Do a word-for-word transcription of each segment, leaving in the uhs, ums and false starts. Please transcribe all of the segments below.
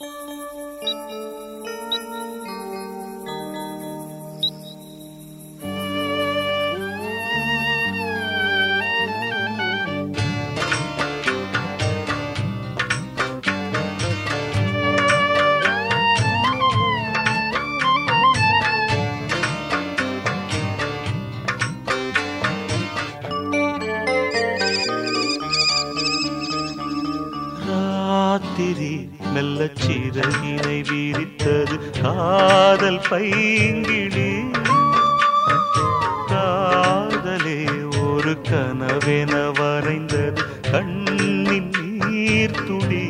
ராத்திரி மெல்ல சிறகினை விரித்தது காதல் பைங்கிளி. காதலே ஒரு கனவென வரைந்தது கண்ணின் நீர் துளி.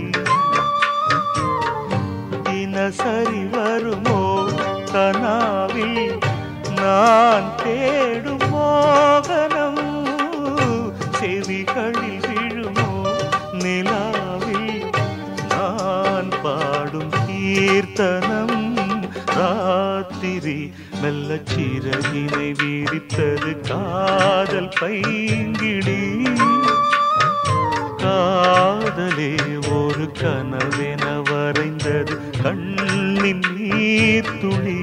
தினசரி வருமோ கனாவில் நான் தேடும் மோகனம், செவிகளில் விழுமோ நிலாவில் நான் பாடும் கீர்த்தனம். ராத்திரி மெல்ல சிறகினை விரித்தது காதல் பைங்கிளி. காதலே ஒரு கனவென வரைந்தது கண்ணின் நீர் துளி.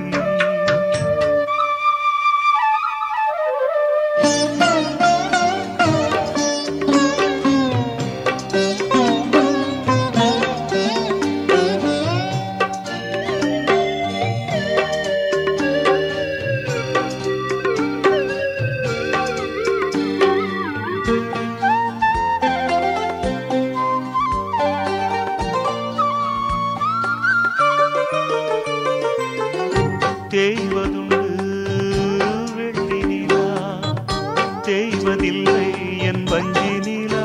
தேய்வதுண்டு வெள்ளி நிலா, தேய்வதில்லை என் வஞ்சி நிலா.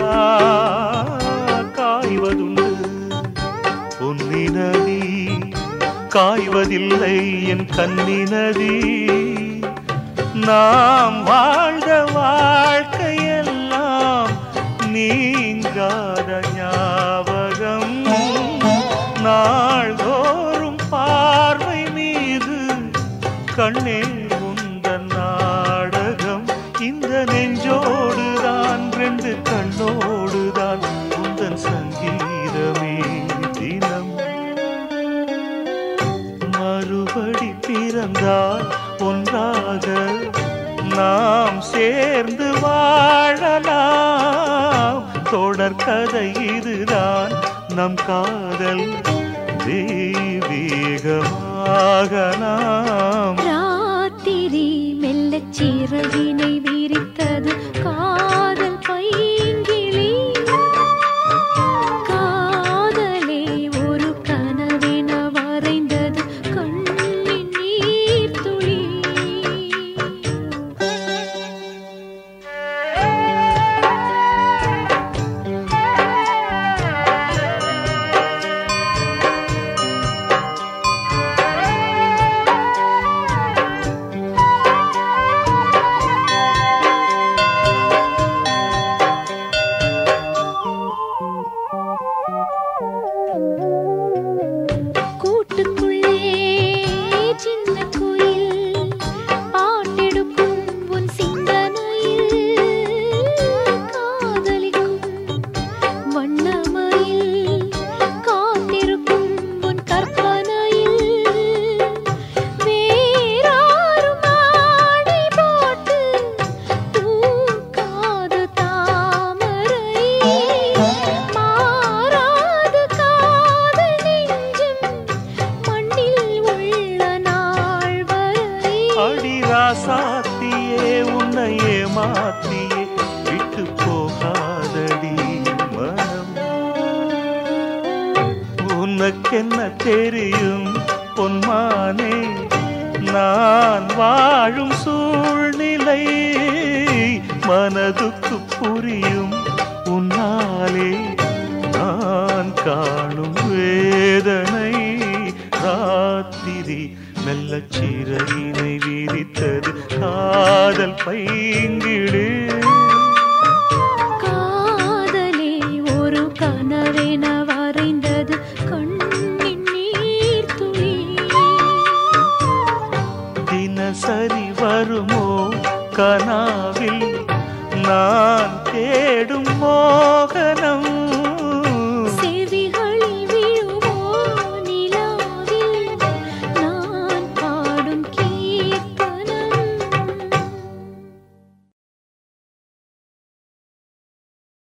காய்வதுண்டு பொன்னி நதி, காய்வதில்லை என் கன்னி நதி. நாம் வாழ்ந்த வாழ்க்கையெல்லாம் நீங்காத ஞாபகம். நாள்தோறும் பார்வை மீது கண்ணே உந்தன் நாடகம். இந்த நெஞ்சோடுதான் ரெண்டு கண்ணோடுதான் உந்தன் சங்கீதமே தினம். மறுபடி பிறந்தால் ஒன்றாக நாம் சேர்ந்து வாழலாம். தொடர்கதை இதுதான் நம் காதல் தெய்வீகமாக நாம். ராத்திரி மெல்ல சிறகினை விரித்தது காதல் பைங்கிளி. காதலே ஒரு கனவென வரைந்தது கண்ணின் நீர் துளி. ராசாத்தியே உன்னை ஏமாத்தியே விட்டு போகாதடி மனம். உனக்கென்ன தெரியும் பொன்மானே, நான் வாழும் சூழ்நிலை மனதுக்கு புரியும்.